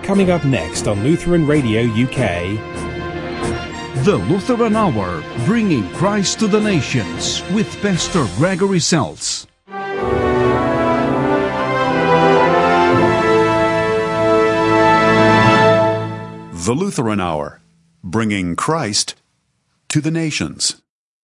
Coming up next on Lutheran Radio UK. The Lutheran Hour, bringing Christ to the nations with Pastor Gregory Seltz. The Lutheran Hour, bringing Christ to the nations.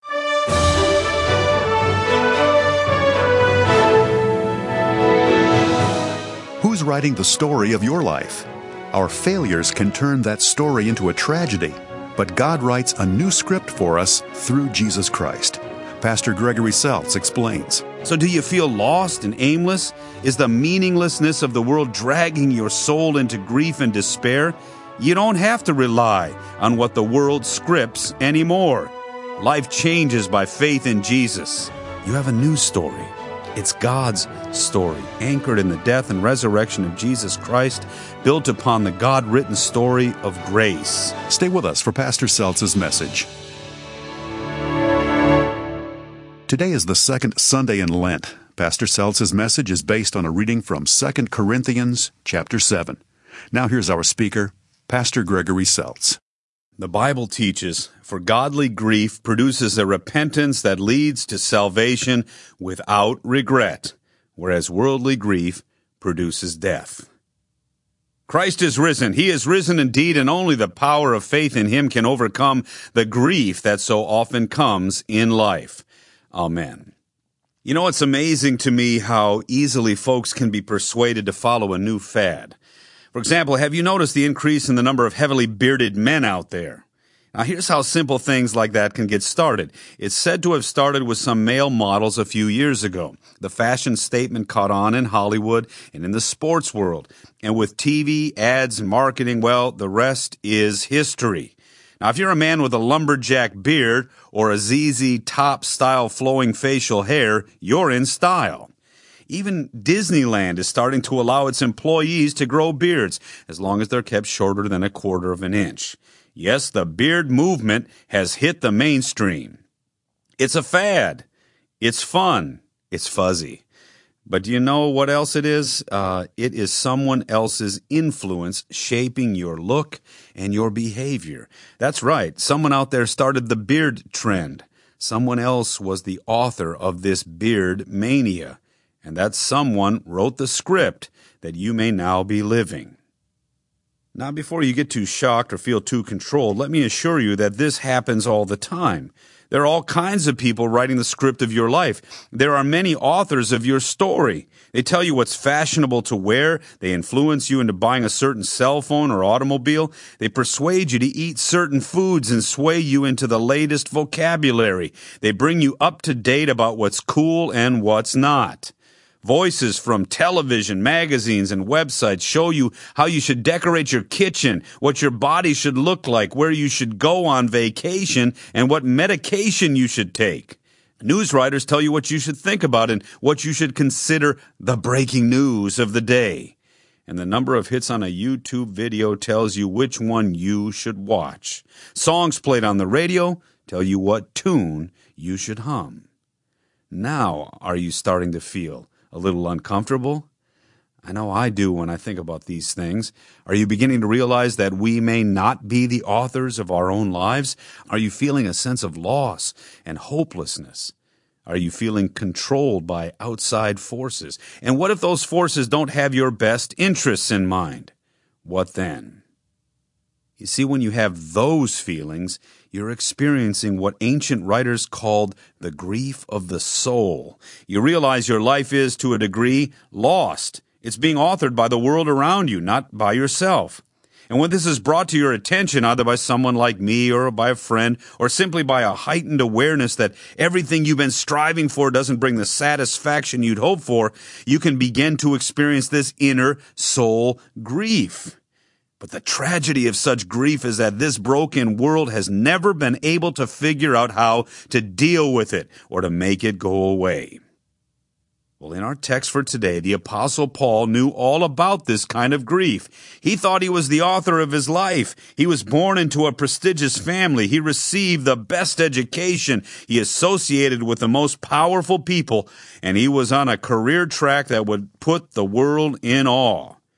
Who's writing the story of your life? Our failures can turn that story into a tragedy, but God writes a new script for us through Jesus Christ. Pastor Gregory Seltz explains. So do you feel lost and aimless? Is the meaninglessness of the world dragging your soul into grief and despair? You don't have to rely on what the world scripts anymore. Life changes by faith in Jesus. You have a new story. It's God's story, anchored in the death and resurrection of Jesus Christ, built upon the God-written story of grace. Stay with us for Pastor Seltz's message. Today is the second Sunday in Lent. Pastor Seltz's message is based on a reading from 2 Corinthians chapter 7. Now here's our speaker, Pastor Gregory Seltz. The Bible teaches, for godly grief produces a repentance that leads to salvation without regret, whereas worldly grief produces death. Christ is risen. He is risen indeed, and only the power of faith in Him can overcome the grief that so often comes in life. Amen. You know, it's amazing to me how easily folks can be persuaded to follow a new fad. For example, have you noticed the increase in the number of heavily bearded men out there? Now, here's how simple things like that can get started. It's said to have started with some male models a few years ago. The fashion statement caught on in Hollywood and in the sports world. And with TV, ads, and marketing, well, the rest is history. Now, if you're a man with a lumberjack beard or a ZZ Top-style flowing facial hair, you're in style. Even Disneyland is starting to allow its employees to grow beards, as long as they're kept shorter than 1/4 of an inch. Yes, the beard movement has hit the mainstream. It's a fad. It's fun. It's fuzzy. But do you know what else it is? It is someone else's influence shaping your look and your behavior. That's right. Someone out there started the beard trend. Someone else was the author of this beard mania. And that someone wrote the script that you may now be living. Now, before you get too shocked or feel too controlled, let me assure you that this happens all the time. There are all kinds of people writing the script of your life. There are many authors of your story. They tell you what's fashionable to wear. They influence you into buying a certain cell phone or automobile. They persuade you to eat certain foods and sway you into the latest vocabulary. They bring you up to date about what's cool and what's not. Voices from television, magazines, and websites show you how you should decorate your kitchen, what your body should look like, where you should go on vacation, and what medication you should take. News writers tell you what you should think about and what you should consider the breaking news of the day. And the number of hits on a YouTube video tells you which one you should watch. Songs played on the radio tell you what tune you should hum. Now, are you starting to feel a little uncomfortable? I know I do when I think about these things. Are you beginning to realize that we may not be the authors of our own lives? Are you feeling a sense of loss and hopelessness? Are you feeling controlled by outside forces? And what if those forces don't have your best interests in mind? What then? You see, when you have those feelings, you're experiencing what ancient writers called the grief of the soul. You realize your life is, to a degree, lost. It's being authored by the world around you, not by yourself. And when this is brought to your attention, either by someone like me or by a friend, or simply by a heightened awareness that everything you've been striving for doesn't bring the satisfaction you'd hope for, you can begin to experience this inner soul grief. But the tragedy of such grief is that this broken world has never been able to figure out how to deal with it or to make it go away. Well, in our text for today, the Apostle Paul knew all about this kind of grief. He thought he was the author of his life. He was born into a prestigious family. He received the best education. He associated with the most powerful people, and he was on a career track that would put the world in awe.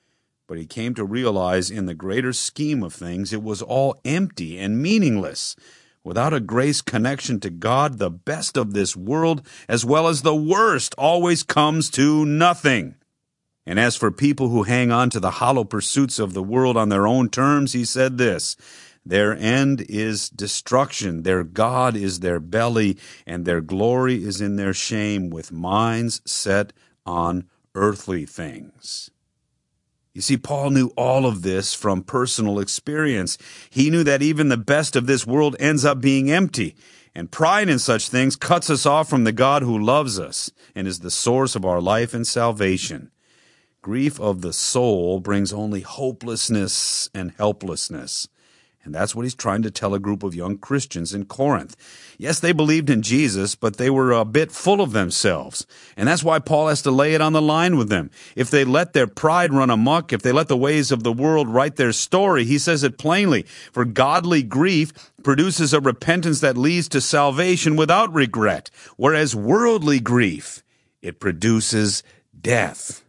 But he came to realize in the greater scheme of things it was all empty and meaningless. Without a grace connection to God, the best of this world, as well as the worst, always comes to nothing. And as for people who hang on to the hollow pursuits of the world on their own terms, he said this: their end is destruction, their God is their belly, and their glory is in their shame, with minds set on earthly things. You see, Paul knew all of this from personal experience. He knew that even the best of this world ends up being empty, and pride in such things cuts us off from the God who loves us and is the source of our life and salvation. Grief of the soul brings only hopelessness and helplessness. And that's what he's trying to tell a group of young Christians in Corinth. Yes, they believed in Jesus, but they were a bit full of themselves. And that's why Paul has to lay it on the line with them. If they let their pride run amok, if they let the ways of the world write their story, he says it plainly, for godly grief produces a repentance that leads to salvation without regret, whereas worldly grief, it produces death.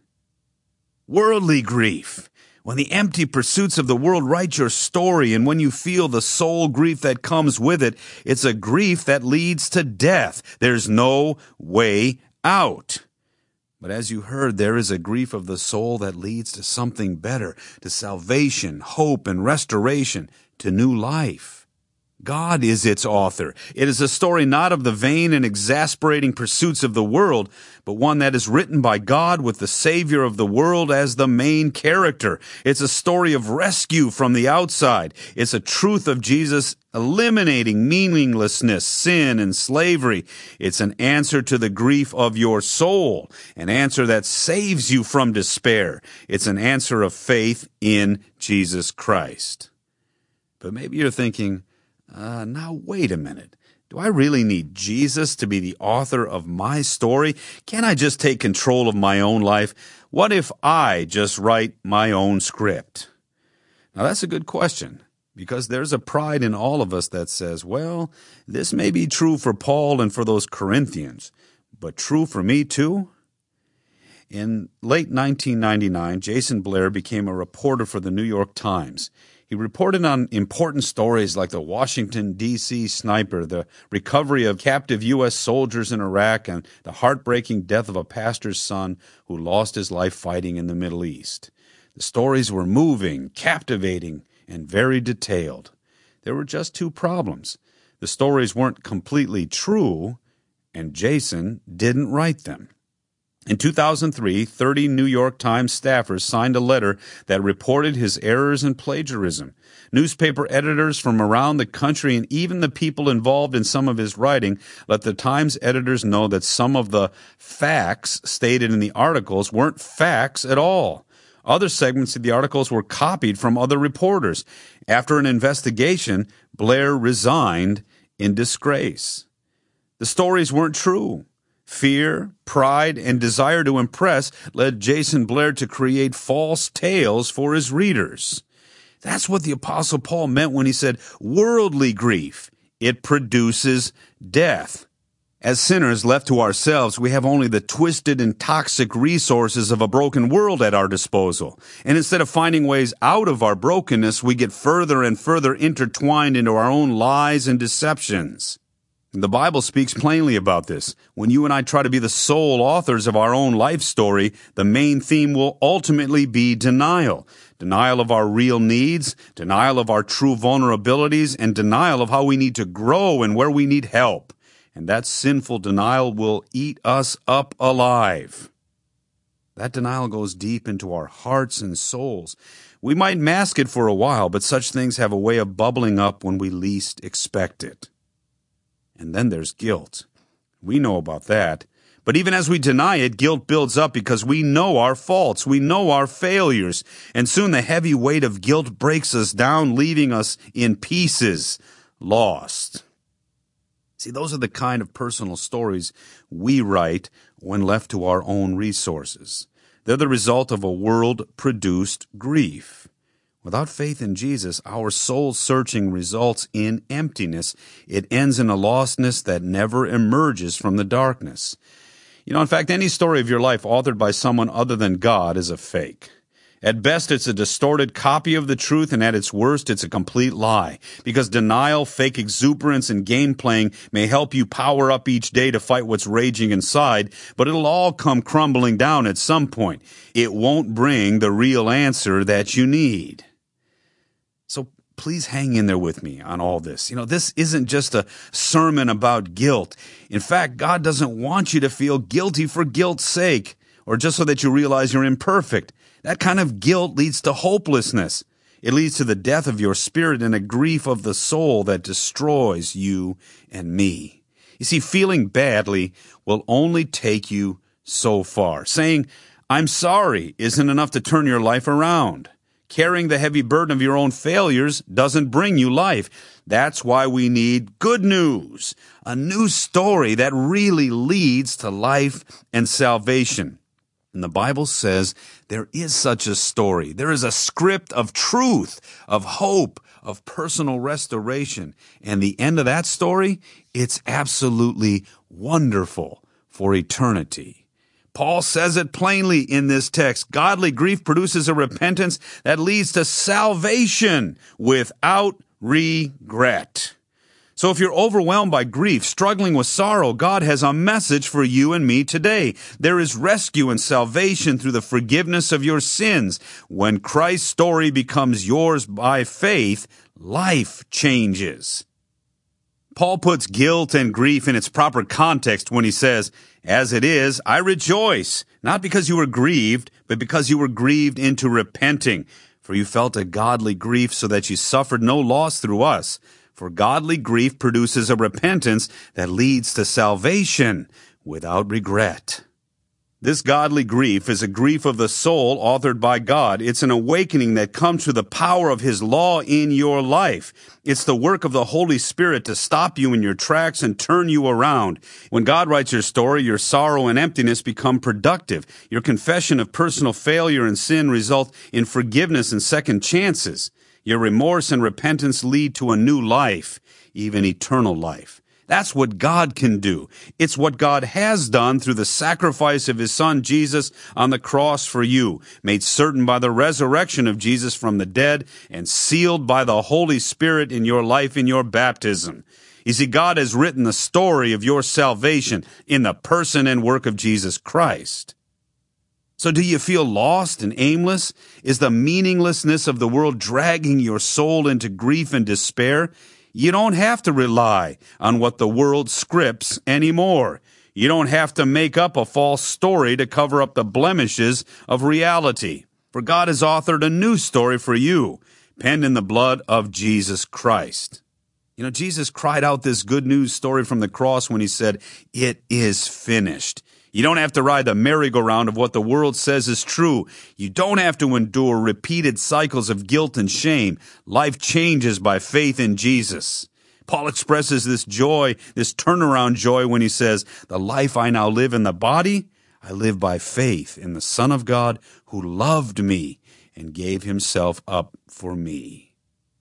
Worldly grief. When the empty pursuits of the world write your story, and when you feel the soul grief that comes with it, it's a grief that leads to death. There's no way out. But as you heard, there is a grief of the soul that leads to something better, to salvation, hope, and restoration, to new life. God is its author. It is a story not of the vain and exasperating pursuits of the world, but one that is written by God with the Savior of the world as the main character. It's a story of rescue from the outside. It's a truth of Jesus eliminating meaninglessness, sin, and slavery. It's an answer to the grief of your soul, an answer that saves you from despair. It's an answer of faith in Jesus Christ. But maybe you're thinking, now wait a minute. Do I really need Jesus to be the author of my story? Can't I just take control of my own life? What if I just write my own script? Now that's a good question, because there's a pride in all of us that says, well, this may be true for Paul and for those Corinthians, but true for me too? In late 1999, Jason Blair became a reporter for the New York Times. He reported on important stories like the Washington, D.C. sniper, the recovery of captive U.S. soldiers in Iraq, and the heartbreaking death of a pastor's son who lost his life fighting in the Middle East. The stories were moving, captivating, and very detailed. There were just two problems. The stories weren't completely true, and Jason didn't write them. In 2003, 30 New York Times staffers signed a letter that reported his errors and plagiarism. Newspaper editors from around the country and even the people involved in some of his writing let the Times editors know that some of the facts stated in the articles weren't facts at all. Other segments of the articles were copied from other reporters. After an investigation, Blair resigned in disgrace. The stories weren't true. Fear, pride, and desire to impress led Jason Blair to create false tales for his readers. That's what the Apostle Paul meant when he said, worldly grief, it produces death. As sinners left to ourselves, we have only the twisted and toxic resources of a broken world at our disposal. And instead of finding ways out of our brokenness, we get further and further intertwined into our own lies and deceptions. The Bible speaks plainly about this. When you and I try to be the sole authors of our own life story, the main theme will ultimately be denial. Denial of our real needs, denial of our true vulnerabilities, and denial of how we need to grow and where we need help. And that sinful denial will eat us up alive. That denial goes deep into our hearts and souls. We might mask it for a while, but such things have a way of bubbling up when we least expect it. And then there's guilt. We know about that. But even as we deny it, guilt builds up because we know our faults. We know our failures. And soon the heavy weight of guilt breaks us down, leaving us in pieces, lost. See, those are the kind of personal stories we write when left to our own resources. They're the result of a world-produced grief. Without faith in Jesus, our soul-searching results in emptiness. It ends in a lostness that never emerges from the darkness. In fact, any story of your life authored by someone other than God is a fake. At best, it's a distorted copy of the truth, and at its worst, it's a complete lie. Because denial, fake exuberance, and game playing may help you power up each day to fight what's raging inside, but it'll all come crumbling down at some point. It won't bring the real answer that you need. So please hang in there with me on all this. This isn't just a sermon about guilt. In fact, God doesn't want you to feel guilty for guilt's sake, or just so that you realize you're imperfect. That kind of guilt leads to hopelessness. It leads to the death of your spirit and a grief of the soul that destroys you and me. You see, feeling badly will only take you so far. Saying, "I'm sorry," isn't enough to turn your life around. Carrying the heavy burden of your own failures doesn't bring you life. That's why we need good news, a new story that really leads to life and salvation. And the Bible says there is such a story. There is a script of truth, of hope, of personal restoration. And the end of that story, it's absolutely wonderful for eternity. Paul says it plainly in this text. Godly grief produces a repentance that leads to salvation without regret. So if you're overwhelmed by grief, struggling with sorrow, God has a message for you and me today. There is rescue and salvation through the forgiveness of your sins. When Christ's story becomes yours by faith, life changes. Paul puts guilt and grief in its proper context when he says, "As it is, I rejoice, not because you were grieved, but because you were grieved into repenting. For you felt a godly grief so that you suffered no loss through us. For godly grief produces a repentance that leads to salvation without regret." This godly grief is a grief of the soul authored by God. It's an awakening that comes through the power of His law in your life. It's the work of the Holy Spirit to stop you in your tracks and turn you around. When God writes your story, your sorrow and emptiness become productive. Your confession of personal failure and sin result in forgiveness and second chances. Your remorse and repentance lead to a new life, even eternal life. That's what God can do. It's what God has done through the sacrifice of His Son Jesus on the cross for you, made certain by the resurrection of Jesus from the dead and sealed by the Holy Spirit in your life in your baptism. You see, God has written the story of your salvation in the person and work of Jesus Christ. So do you feel lost and aimless? Is the meaninglessness of the world dragging your soul into grief and despair? You don't have to rely on what the world scripts anymore. You don't have to make up a false story to cover up the blemishes of reality. For God has authored a new story for you, penned in the blood of Jesus Christ. Jesus cried out this good news story from the cross when He said, "It is finished." You don't have to ride the merry-go-round of what the world says is true. You don't have to endure repeated cycles of guilt and shame. Life changes by faith in Jesus. Paul expresses this joy, this turnaround joy, when he says, "The life I now live in the body, I live by faith in the Son of God who loved me and gave Himself up for me."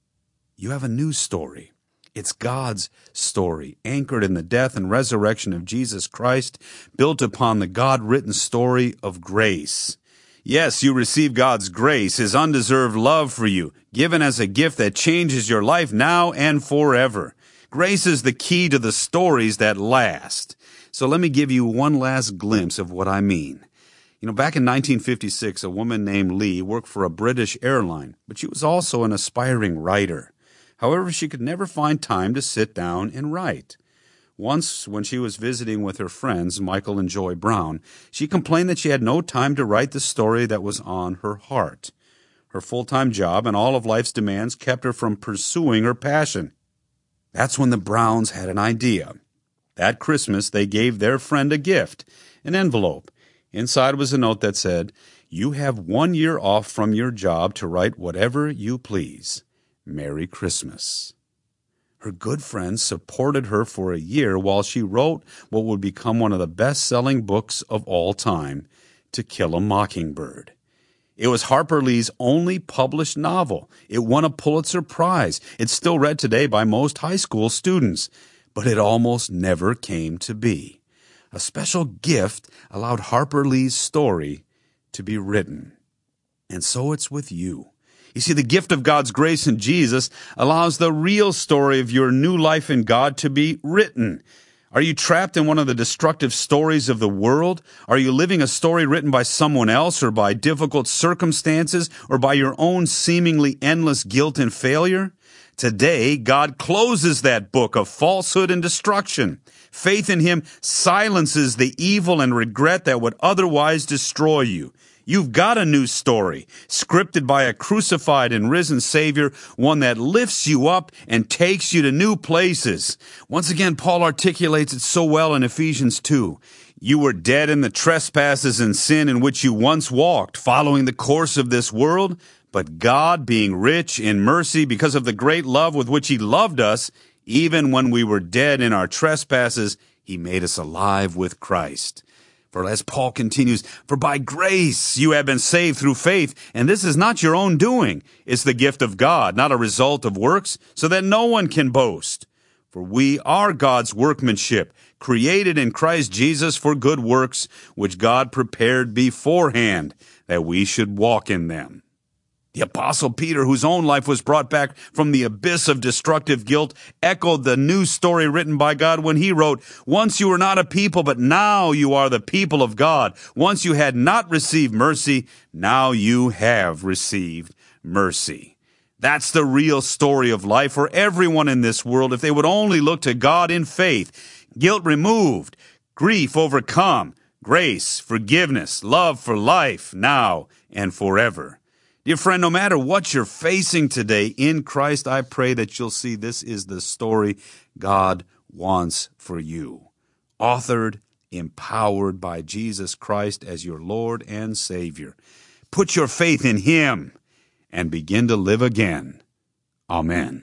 You have a new story. It's God's story, anchored in the death and resurrection of Jesus Christ, built upon the God-written story of grace. Yes, you receive God's grace, His undeserved love for you, given as a gift that changes your life now and forever. Grace is the key to the stories that last. So let me give you one last glimpse of what I mean. Back in 1956, a woman named Lee worked for a British airline, but she was also an aspiring writer. However, she could never find time to sit down and write. Once, when she was visiting with her friends, Michael and Joy Brown, she complained that she had no time to write the story that was on her heart. Her full-time job and all of life's demands kept her from pursuing her passion. That's when the Browns had an idea. That Christmas, they gave their friend a gift, an envelope. Inside was a note that said, "You have 1 year off from your job to write whatever you please. Merry Christmas." Her good friends supported her for a year while she wrote what would become one of the best-selling books of all time, To Kill a Mockingbird. It was Harper Lee's only published novel. It won a Pulitzer Prize. It's still read today by most high school students, but it almost never came to be. A special gift allowed Harper Lee's story to be written. And so it's with you. You see, the gift of God's grace in Jesus allows the real story of your new life in God to be written. Are you trapped in one of the destructive stories of the world? Are you living a story written by someone else, or by difficult circumstances, or by your own seemingly endless guilt and failure? Today, God closes that book of falsehood and destruction. Faith in Him silences the evil and regret that would otherwise destroy you. You've got a new story, scripted by a crucified and risen Savior, one that lifts you up and takes you to new places. Once again, Paul articulates it so well in Ephesians 2. You were dead in the trespasses and sin in which you once walked, following the course of this world. But God, being rich in mercy because of the great love with which He loved us, even when we were dead in our trespasses, He made us alive with Christ. For as Paul continues, for by grace you have been saved through faith, and this is not your own doing. It's the gift of God, not a result of works, so that no one can boast. For we are God's workmanship, created in Christ Jesus for good works, which God prepared beforehand, that we should walk in them. The Apostle Peter, whose own life was brought back from the abyss of destructive guilt, echoed the new story written by God when he wrote, once you were not a people, but now you are the people of God. Once you had not received mercy, now you have received mercy. That's the real story of life for everyone in this world if they would only look to God in faith. Guilt removed, grief overcome, grace, forgiveness, love for life, now and forever. Dear friend, no matter what you're facing today in Christ, I pray that you'll see this is the story God wants for you. Authored, empowered by Jesus Christ as your Lord and Savior. Put your faith in Him and begin to live again. Amen.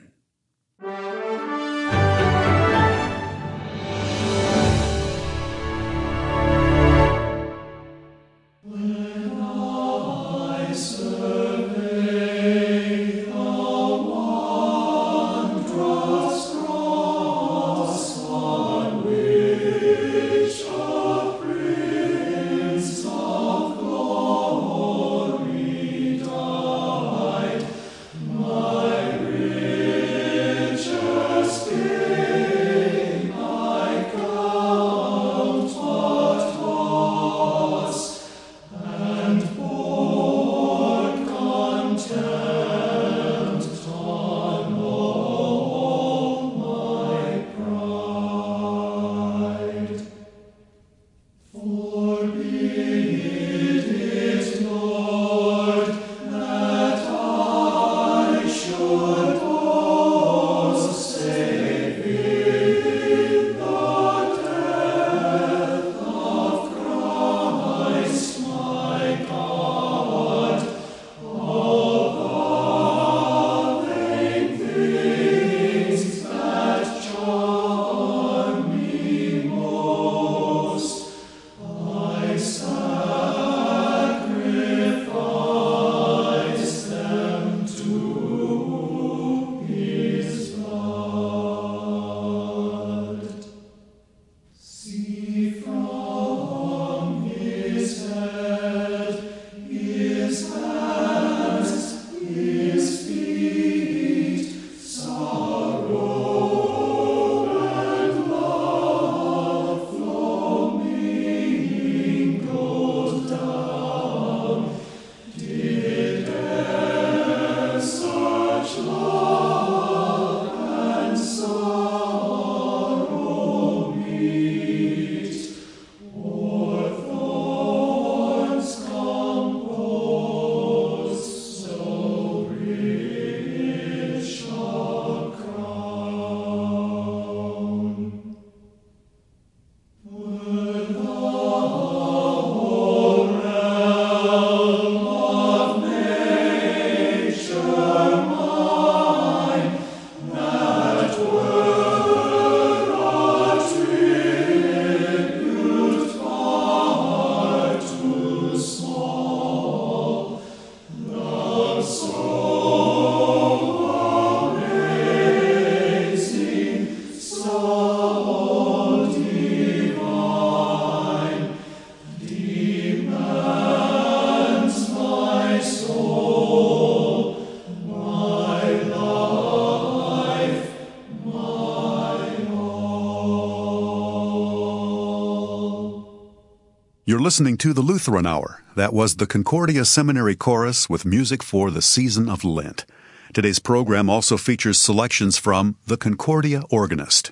listening to the Lutheran Hour. That was the Concordia Seminary Chorus with music for the season of Lent. Today's program also features selections from the Concordia organist.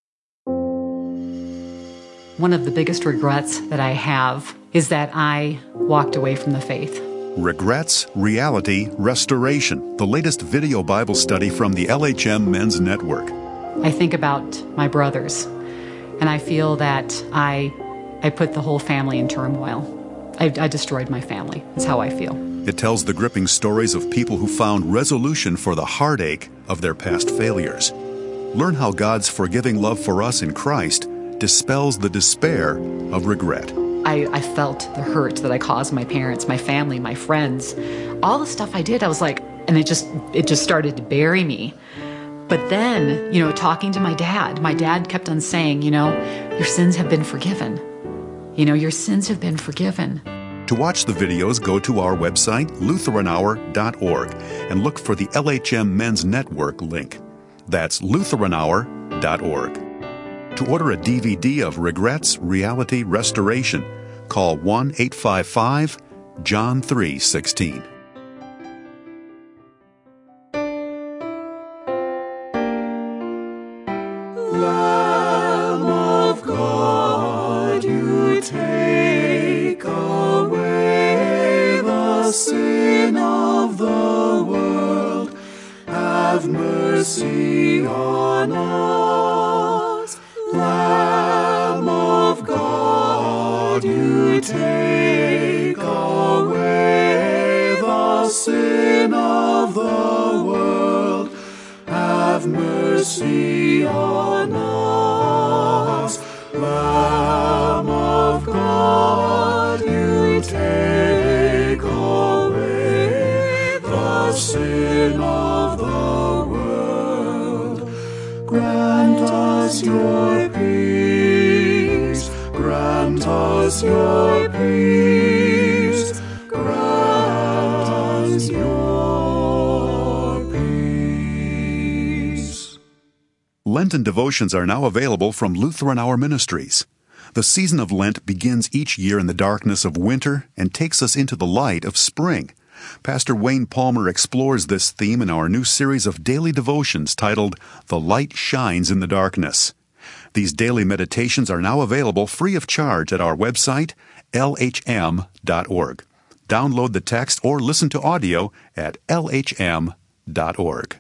One of the biggest regrets that I have is that I walked away from the faith. Regrets, Reality, Restoration, the latest video Bible study from the LHM Men's Network. I think about my brothers, and I feel that I put the whole family in turmoil. I destroyed my family. That's how I feel. It tells the gripping stories of people who found resolution for the heartache of their past failures. Learn how God's forgiving love for us in Christ dispels the despair of regret. I felt the hurt that I caused my parents, my family, my friends. All the stuff I did, I was like, and it just started to bury me. But then, talking to my dad kept on saying, your sins have been forgiven. Your sins have been forgiven. To watch the videos, go to our website, LutheranHour.org, and look for the LHM Men's Network link. That's LutheranHour.org. To order a DVD of Regrets, Reality, Restoration, call 1-855-JOHN 3:16. Lamb of God, you take away the sin of the world. Have mercy on us. Lamb of God, you take away the sin of the world. Have mercy on us. Lamb of God, you take away the sin of the world. Grant us your peace. Grant us your peace. Grant us your peace. Lenten devotions are now available from Lutheran Hour Ministries. The season of Lent begins each year in the darkness of winter and takes us into the light of spring. Pastor Wayne Palmer explores this theme in our new series of daily devotions titled The Light Shines in the Darkness. These daily meditations are now available free of charge at our website, lhm.org. Download the text or listen to audio at lhm.org.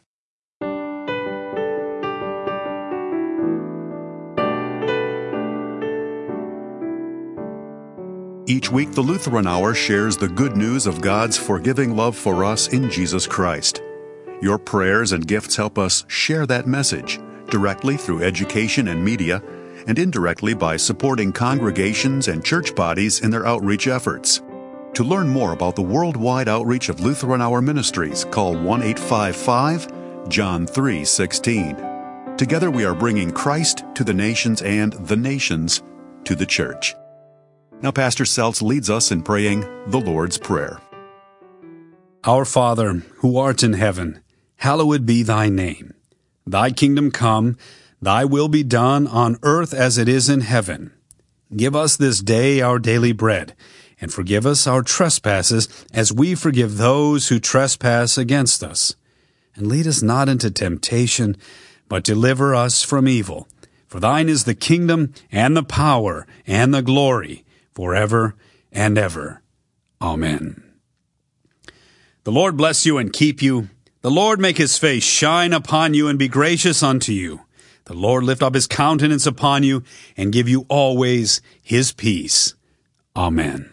Each week, the Lutheran Hour shares the good news of God's forgiving love for us in Jesus Christ. Your prayers and gifts help us share that message, directly through education and media, and indirectly by supporting congregations and church bodies in their outreach efforts. To learn more about the worldwide outreach of Lutheran Hour Ministries, call 1-855-JOHN 3:16. Together we are bringing Christ to the nations and the nations to the church. Now Pastor Seltz leads us in praying the Lord's Prayer. Our Father, who art in heaven, hallowed be thy name. Thy kingdom come, thy will be done on earth as it is in heaven. Give us this day our daily bread, and forgive us our trespasses as we forgive those who trespass against us. And lead us not into temptation, but deliver us from evil. For thine is the kingdom, and the power, and the glory, forever and ever. Amen. The Lord bless you and keep you. The Lord make his face shine upon you and be gracious unto you. The Lord lift up his countenance upon you and give you always his peace. Amen.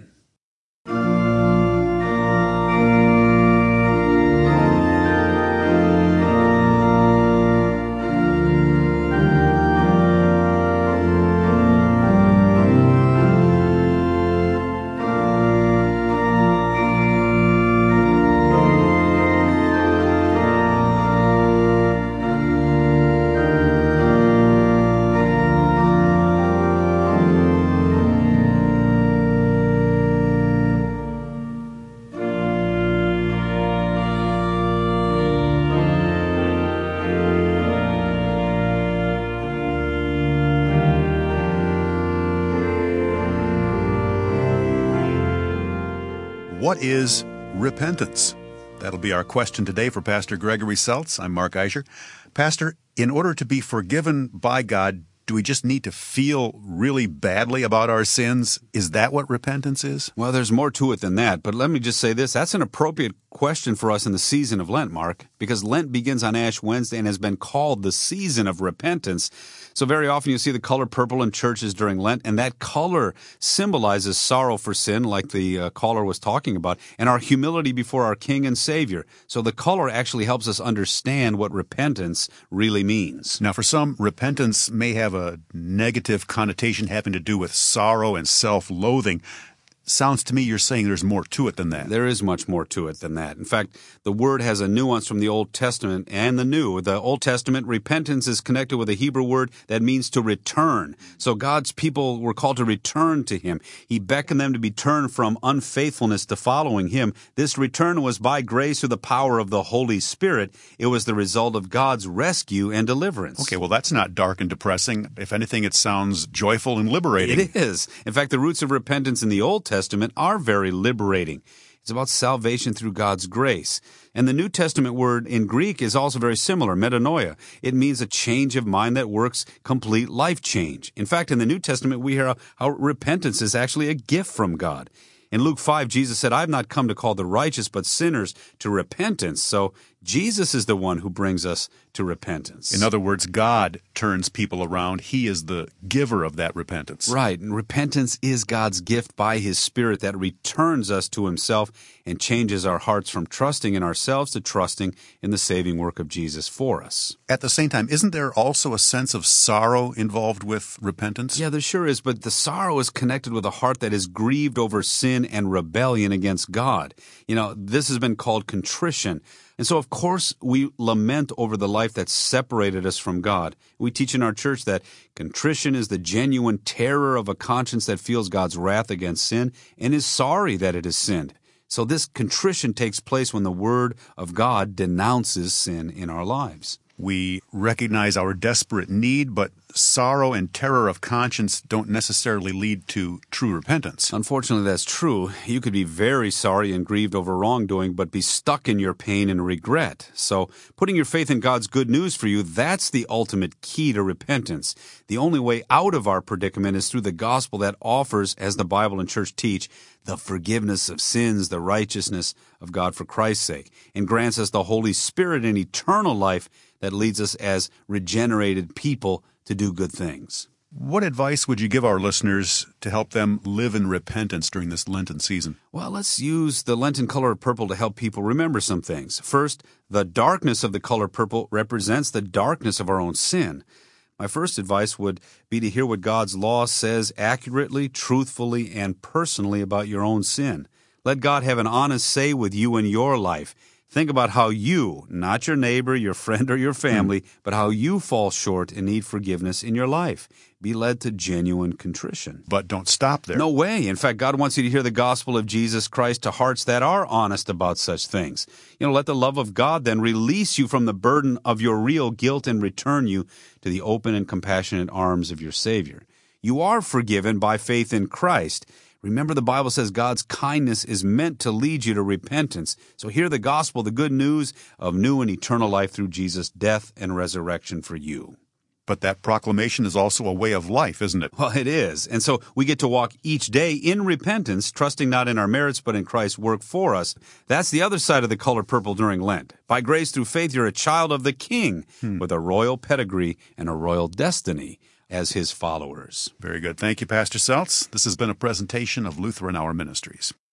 What is repentance? That'll be our question today for Pastor Gregory Seltz. I'm Mark Eischer. Pastor, in order to be forgiven by God, do we just need to feel really badly about our sins? Is that what repentance is? Well, there's more to it than that, but let me just say this. That's an appropriate question for us in the season of Lent, Mark, because Lent begins on Ash Wednesday and has been called the season of repentance. So very often you see the color purple in churches during Lent, and that color symbolizes sorrow for sin, like the caller was talking about, and our humility before our King and Savior. So the color actually helps us understand what repentance really means. Now, for some, repentance may have a negative connotation having to do with sorrow and self-loathing. Sounds to me you're saying there's more to it than that. There is much more to it than that. In fact, the word has a nuance from the Old Testament and the New. The Old Testament, repentance is connected with a Hebrew word that means to return. So God's people were called to return to Him. He beckoned them to be turned from unfaithfulness to following Him. This return was by grace through the power of the Holy Spirit. It was the result of God's rescue and deliverance. Okay, well, that's not dark and depressing. If anything, it sounds joyful and liberating. It is. In fact, the roots of repentance in the Old Testament are very liberating. It's about salvation through God's grace. And the New Testament word in Greek is also very similar, metanoia. It means a change of mind that works complete life change. In fact, in the New Testament, we hear how repentance is actually a gift from God. In Luke 5, Jesus said, I have not come to call the righteous, but sinners to repentance. So Jesus is the one who brings us to repentance. In other words, God turns people around. He is the giver of that repentance. Right. And repentance is God's gift by His Spirit that returns us to Himself and changes our hearts from trusting in ourselves to trusting in the saving work of Jesus for us. At the same time, isn't there also a sense of sorrow involved with repentance? Yeah, there sure is, but the sorrow is connected with a heart that is grieved over sin and rebellion against God. You know, this has been called contrition. And so, of course, we lament over the life that separated us from God. We teach in our church that contrition is the genuine terror of a conscience that feels God's wrath against sin and is sorry that it has sinned. So this contrition takes place when the Word of God denounces sin in our lives. We recognize our desperate need, but sorrow and terror of conscience don't necessarily lead to true repentance. Unfortunately, that's true. You could be very sorry and grieved over wrongdoing, but be stuck in your pain and regret. So putting your faith in God's good news for you, that's the ultimate key to repentance. The only way out of our predicament is through the gospel that offers, as the Bible and church teach, the forgiveness of sins, the righteousness of God for Christ's sake, and grants us the Holy Spirit and eternal life that leads us as regenerated people to do good things. What advice would you give our listeners to help them live in repentance during this Lenten season? Well, let's use the Lenten color of purple to help people remember some things. First, the darkness of the color purple represents the darkness of our own sin. My first advice would be to hear what God's law says accurately, truthfully, and personally about your own sin. Let God have an honest say with you in your life. Think about how you, not your neighbor, your friend, or your family, but how you fall short and need forgiveness in your life. Be led to genuine contrition. But don't stop there. No way. In fact, God wants you to hear the gospel of Jesus Christ to hearts that are honest about such things. Let the love of God then release you from the burden of your real guilt and return you to the open and compassionate arms of your Savior. You are forgiven by faith in Christ. Remember, the Bible says God's kindness is meant to lead you to repentance. So hear the gospel, the good news of new and eternal life through Jesus' death and resurrection for you. But that proclamation is also a way of life, isn't it? Well, it is. And so we get to walk each day in repentance, trusting not in our merits, but in Christ's work for us. That's the other side of the color purple during Lent. By grace through faith, you're a child of the King with a royal pedigree and a royal destiny as His followers. Very good. Thank you, Pastor Seltz. This has been a presentation of Lutheran Hour Ministries.